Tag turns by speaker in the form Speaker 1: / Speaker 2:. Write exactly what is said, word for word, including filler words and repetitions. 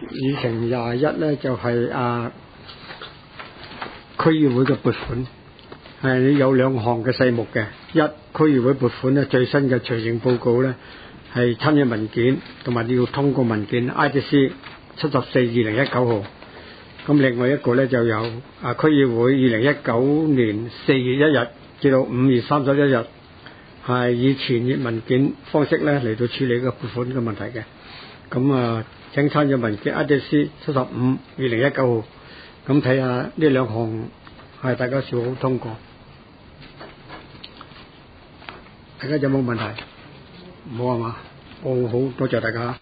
Speaker 1: 議程廿一咧就係、是、啊區議會嘅撥款，係有兩項嘅細目嘅。一區議會撥款咧最新嘅財政報告咧係參與文件，同埋你要通過文件 I D C 七十四二零一九號。咁另外一個咧就有啊區議會二零一九年四月一日至到五月三十一日，係以傳閱文件方式咧嚟到處理個撥款嘅問題嘅。咁啊，請參與文件 I D C 七十五二零一九號。咁睇下呢兩項係大家是否通過？大家有冇問題？冇係嘛？哦，好多謝大家。